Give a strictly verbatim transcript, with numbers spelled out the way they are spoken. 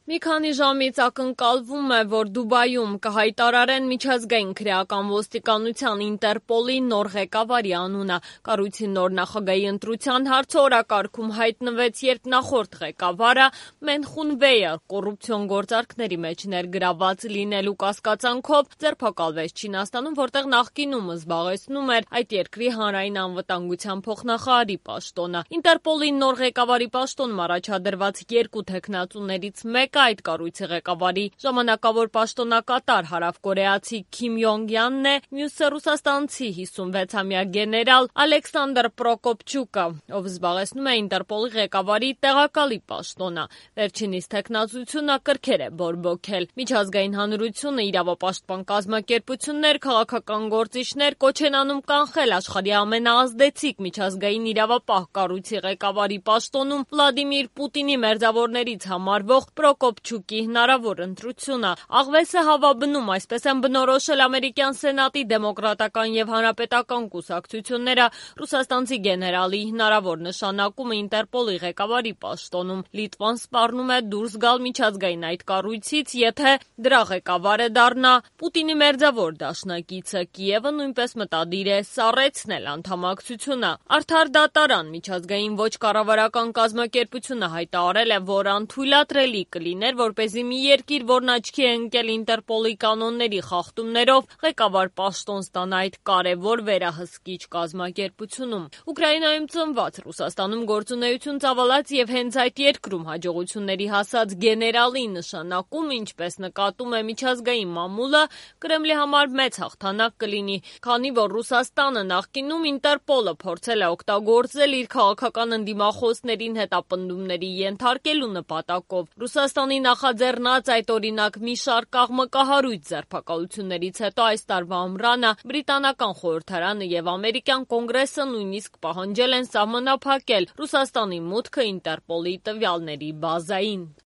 Մի քանի ժամից ակնկալվում է, որ Դուբայում կհայտարարեն միջազգային քրեական ոստիկանության Ինտերպոլի նոր ղեկավարի անունը։ Կառույցի նոր նախագահի ընտրության հարցը օրակարգում հայտնվեց, երբ նախորդ ղեկավարը Մենխուն Վեյը կոռուպցիոն գործարքների մեջ ներգրավված լինելու կասկածանքով ձերբակալվեց Չինաստանում, որտեղ նախկինում զբաղեցնում էր այդ երկրի հանրային անվտանգության փոխնախարարի պաշտոնը։ Ինտերպոլի նոր ղեկավարի պաշտոնում առաջադրված երկու թեկնածուներից մեկը այդ կառույցի ղեկավարի ժամանակավոր պաշտոնակատար հարավկորեացի Քիմ Յոնգ-յանն է, մյուսը ռուսաստանցի հիսունվեցամյա գեներալ Ալեքսանդր Պրոկոպչուկը, ով զբաղեցնում է Ինտերպոլի ղեկավարի տեղակալի պաշտոնը։ Վերջինիս թեկնածությունը կրքեր է բորբոքել։ Միջազգային հանրությունը, իրավապաշտպան կազմակերպություններ, քաղաքական գործիչներ կոչ են անում կանխել աշխարհի ամենաազդեցիկ միջազգային իրավապահ կառույցի ղեկավարի պաշտոնում Վլադիմիր Պուտինի մերձավորներից համարվող Պրոկոպչուկի հնարավոր ընտրությունը։ Աղվեսը հավաբնում, այսպես են բնորոշել ամերիկյան սենատի դեմոկրատական եւ հանրապետական կուսակցությունները ռուսաստանցի գեներալի հնարավոր նշանակումը Ինտերպոլի ղեկավարի պաշտոնում։ Լիտվան սպառնում է դուրս գալ միջազգային այդ կառույցից, եթե դրա ղեկավարը դառնա Պուտինի մերձավոր դաշնակիցը։ Կիևը նույնպես մտադիր է սառեցնել անդամակցությունը։ Արդար դատարան միջազգային ոչ կառավարական կազմակերպությունը հայտարարել է, որ անթույլատրելի կլիներ, որպեսզի մի երկիր, որն աչքի է ընկել Ինտերպոլի կանոնների խախտումներով, ղեկավար պաշտոն ստանա այդ կարևոր վերահսկիչ կազմակերպությունում։ Ուկրաինայում ծնված, Ռուսաստանում գործունեություն ծավալած եւ հենց այդ երկրում հաջողությունների հասած գեներալի նշանակում, ինչպես նկատում է միջազգային մամուլը, Կրեմլի համար մեծ հաղթանակ կլինի, քանի որ Ռուսաստանը նախկինում Ինտերպոլը փորձել է օգտագործել իր քաղաքական ընդդիմախոսներին հետապնդումների ենթարկելու նպատակով։ Ռուսաստանի նախաձեռնած այդ օրինակ մի շարք աղմկահարույց ձերբակալություններից հետո այս տարվա ամռանը բրիտանական խորհրդարանը եւ ամերիկյան կոնգրեսը նույնիսկ պահանջել են սահմանափակել Ռուսաստանի մուտքը Ինտերպոլի տվյալների բազային։